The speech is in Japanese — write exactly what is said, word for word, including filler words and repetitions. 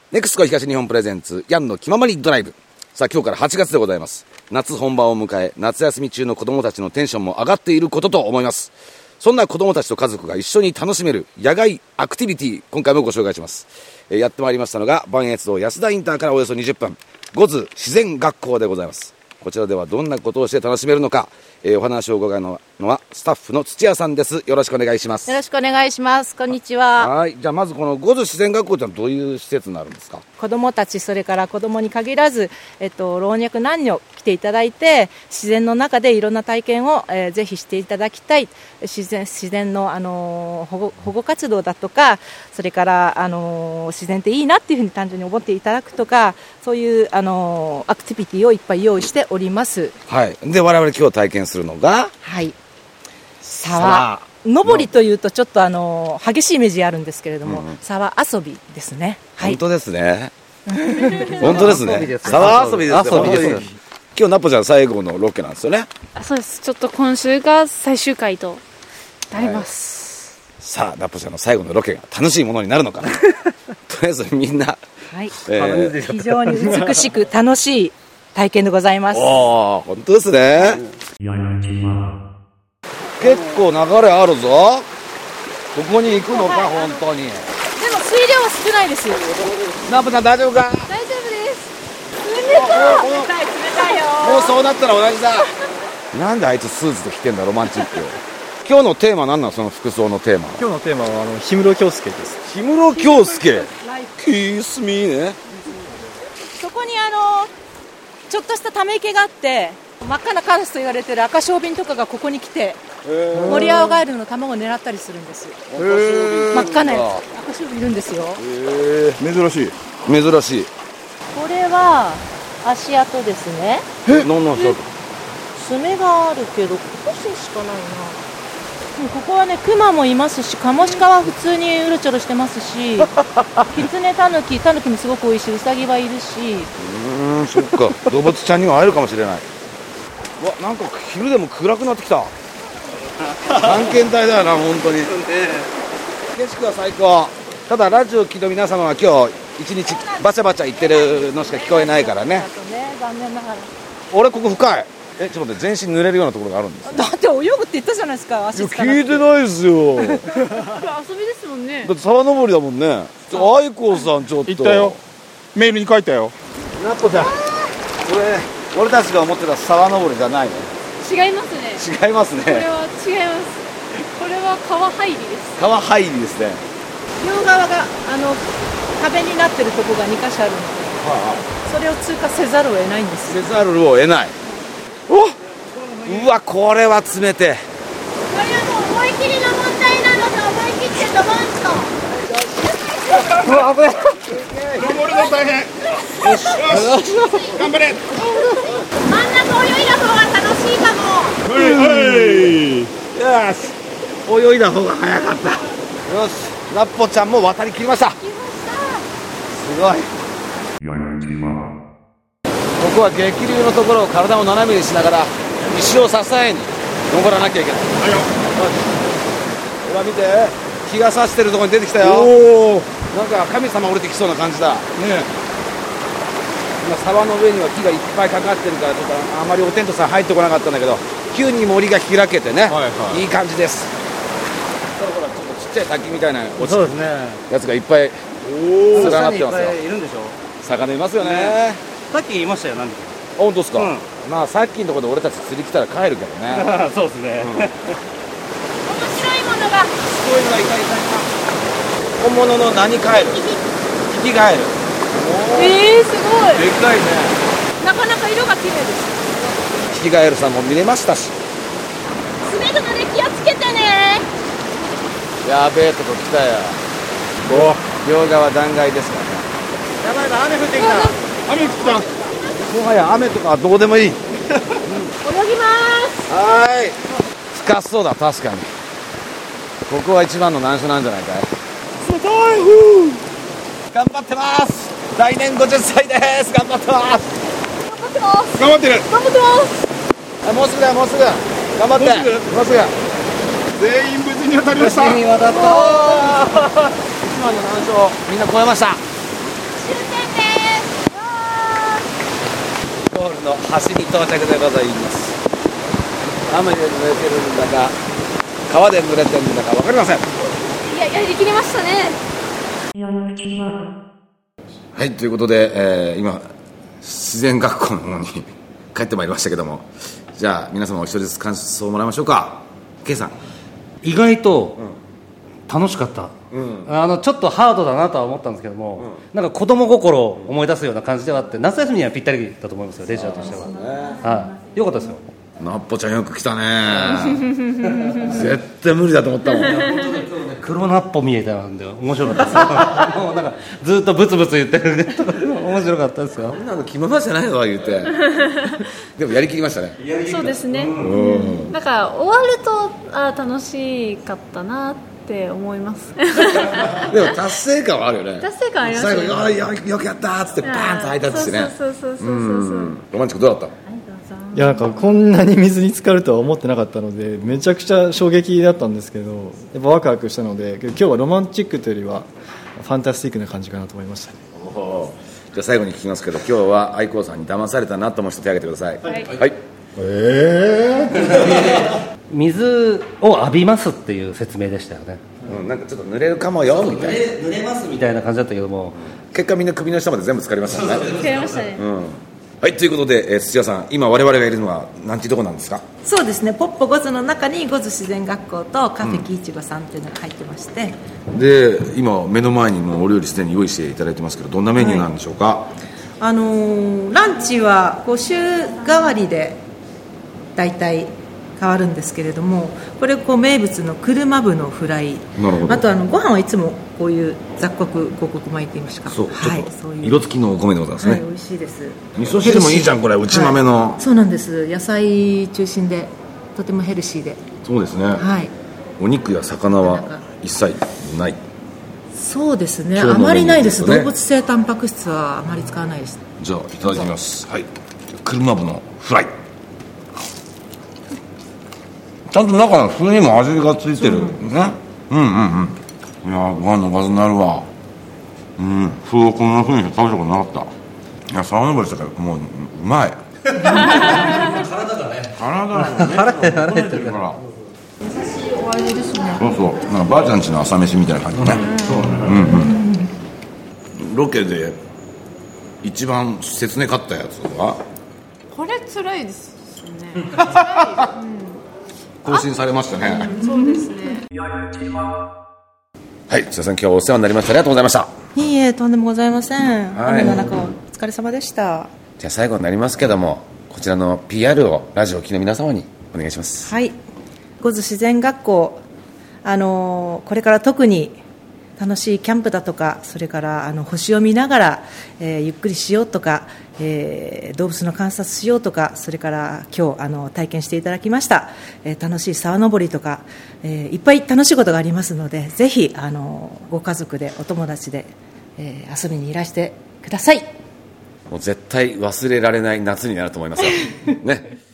ネクスコ東日本プレゼンツヤンの気ままにドライブ。さあ今日からはちがつでございます。夏本番を迎え、夏休み中の子供たちのテンションも上がっていることと思います。そんな子供たちと家族が一緒に楽しめる野外アクティビティ、今回もご紹介します。えー、やってまいりましたのが磐越道安田インターからおよそにじゅっぷん、ゴズ自然学校でございます。こちらではどんなことをして楽しめるのか、えー、お話を伺うのはスタッフの土屋さんです。よろしくお願いします。 よろしくお願いします。こんにちは。 はい。じゃあまずこのゴズ自然学校というのはどういう施設になるんですか？ 子どもたち、それから子どもに限らず、えっと、老若男女来ていただいて、自然の中でいろんな体験を、えー、ぜひしていただきたい。自然、自然の、あのー、保護、保護活動だとか、それから、あのー、自然っていいなっていうふうに単純に思っていただくとか、そういう、あのー、アクティビティをいっぱい用意しております。 はい。で我々今日体験するのが、 はい、沢登りというとちょっとあの激しいイメージあるんですけれども、うん、沢遊びですね。はい、 本当ですね本当ですね。沢遊びですよ。今日ナポちゃん最後のロケなんですよね。 あ、そうです。ちょっと今週が最終回となります、 はい、さあナポちゃんの最後のロケが楽しいものになるのかなとりあえずみんな、 はい、えー、非常に美しく楽しい体験でございます。 おー、本当ですね。結構流れあるぞ。ここに行くのか、はい、本当に。でも水量は少ないですよ。 ナポちゃん大丈夫か？ 大丈夫です。冷たい、冷たい、冷たいよ。 もうそうなったら同じだなんであいつスーツで着てんだ、ロマンチック。今日のテーマ何なの？その服装のテーマ。 今日のテーマはあの氷室京介です。 氷室京介、キースミーね。 そこにあのちょっとしたため池があって、真っ赤なカラスと言われてる赤小瓶とかがここに来て、モリアオガエルの卵を狙ったりするんですよ。真っ赤なやつ、赤小瓶いるんですよ。 へー、珍しい。珍しい。 これは足跡ですね。 え、何の足跡？ 爪があるけどここしかないな。ここはね、クマもいますし、カモシカは普通にうろちょろしてますしキツネ、タヌキ、タヌキもすごく多いし、ウサギはいるし。 うーん、そっか動物ちゃんには会えるかもしれない。うわ、なんか昼でも暗くなってきた探検隊だよな、本当に景色は最高。ただラジオを聴いた皆様は今日一日バチャバチャ言ってるのしか聞こえないからね。 残念ながら。 俺ここ深い。え、ちょっと待って、全身濡れるようなところがあるんです。 だって泳ぐって言ったじゃないですか。足つかなくて。 聞いてないですよ遊びですもんね。 だって沢登りだもんね。アイコさんちょっと言ったよ、メールに書いたよ。 ナポちゃん、これ俺たちが思ってた沢登りじゃないね。 違いますね。 違いますね。 これは違います。これは川入りです。 川入りですね。 両側があの壁になってるところがにかしょあるので、はあ、それを通過せざるを得ないんです。 せざるを得ない。お、うわ、これは詰めて。 これはもう思い切りの問題なので、思い切ってドボンと。うわ、危ない。 登るの大変。よし、よし、頑張れ。 真ん中泳いだ方が楽しいかも。 はいはい。 よし、泳いだ方が早かった。よし、ナッポちゃんも渡り切りました。すごい。ここは激流のところを体を斜めにしながら石を支えに登らなきゃいけない。はいよ。ほら見て、日が差してるところに出てきたよ。お、なんか神様降りてきそうな感じだね。今沢の上には木がいっぱいかかってるから、ちょっとあまりおテントさん入ってこなかったんだけど、急に森が開けてね、はいはい、いい感じです。ほらほら、ちょっとちっちゃい滝みたいな落ちてるやつがいっぱい連なってますよ。 いるんでしょ。 魚いますよね。 さっき言いましたよ、何か。 本当ですか、うん、まあさっきのところで俺たち釣り来たら帰るけどねそうですね、うん、面白いものがすごいのがいたいたいた。本物の何カエル、ヒキガエル。 えー、すごいでかいね。 なかなか色が綺麗です。 ヒキガエルさんも見れましたし。 滑るので気をつけてね。 やべえとこ来たよ。お、両側断崖ですからね。 やばいな、雨降ってきた。 雨降ってきた。 もはや雨とかどうでもいい、うん、泳ぎまーす。 はーい。深そうだ、確かに。ここは一番の難所なんじゃないかい。 すごい。ふう、 頑張ってます。来年ごじゅっさいです。頑張ってます。 頑張ってます。 頑張ってる。 頑張ってます。 あ、もうすぐだよ、もうすぐ。頑張って。もうすぐ。もうすぐ。 全員無事に渡りました。 無事に渡った。一番の難所みんな越えました。 ゴールの端に到着でございます。雨で濡れてるんだか川で濡れてるんだか分かりません。 いや、やりきりましたね。 はい、ということで、えー、今自然学校の方に帰ってまいりましたけども、じゃあ皆様お一人ずつ感想をもらいましょうか。 K さん。 意外と楽しかった、うん、あのちょっとハードだなとは思ったんですけども、うん、なんか子供心を思い出すような感じではあって、夏休みにはぴったりだと思いますよ、レジャーとしては、ね、はい、よかったですよ。 なっぽちゃんよく来たね絶対無理だと思ったもん黒ナッポ見えたんで面白かったですもうなんかずっとブツブツ言ってる面白かったですよ。 そんなの気ままじゃないわ言うてでもやりきりましたね。 そうですね、うん、なんか終わるとあ楽しかったなって思いますでも達成感はあるよね。 達成感ありますよね。 最後 よ, よくやったーっつってバーンと開いたっつってね。 そうそうそうそうそうそう、 ロマンチックどうだった？ いやなんかこんなに水に浸かるとは思ってなかったのでめちゃくちゃ衝撃だったんですけど、やっぱワクワクしたので今日はロマンチックというよりはファンタスティックな感じかなと思いました、ね、 おじゃあ最後に聞きますけど、今日は愛子さんに騙されたなと思う人手挙げてください。はい、はい、えー、 水を浴びますっていう説明でしたよね、 うん、なんかちょっと濡れるかもよみたいな、 濡れますみたいな感じだったけども、 結果みんな首の下まで全部浸かりましたね。 浸かりましたね、うん。 はい、ということで、えー、土屋さん、今我々がいるのはなんていうとこなんですか？ そうですね、ポッポゴズの中にゴズ自然学校とカフェキイチゴさんっていうのが入ってまして、 うん、で今目の前にもお料理すでに用意していただいてますけど、どんなメニューなんでしょうか？はい、 あのー、ランチはこう週替わりでだいたい変わるんですけれども、これこう名物の車麩のフライ、あとあのご飯はいつもこういう雑穀五穀米って言いますか、 そう、 はい、 そういう色付きのお米でございますね、はい、 美味しいです。 味噌汁もいいじゃんこれ、内豆の、 はい、そうなんです、野菜中心でとてもヘルシーで。 そうですね、 はい、 お肉や魚は一切ない。 そうですね、あまりないです、動物性タンパク質はあまり使わないです。 じゃあいただきます。はい、車麩のフライ、ちゃんと中の風にも味がついてるね。うんうんうん。いやご飯のおかずになるわ。うん、そうこんな風にして食べたことなかった。いや沢登りしたからもううまい体がね、体がね腹で慣れてるから優しいお味ですね。 そうそう、なんかばあちゃんちの朝飯みたいな感じね。うんうんうん。ロケで一番説明買ったやつはこれ辛いですね辛い、うん、 更新されましたね。 そうですね。 はい、津田さん今日はお世話になりました。ありがとうございました。 いいえ、とんでもございません、はい、雨の中お疲れ様でした。 じゃあ最後になりますけども、こちらの ピーアール をラジオを聴きの皆様にお願いします。 はい、ゴズ自然学校、あのこれから特に楽しいキャンプだとか、それからあの星を見ながら、えー、ゆっくりしようとか、えー、動物の観察しようとか、それから今日あの体験していただきました、えー、楽しい沢登りとか、えー、いっぱい楽しいことがありますので、ぜひあのご家族でお友達で、えー、遊びにいらしてください。 もう絶対忘れられない夏になると思いますよね。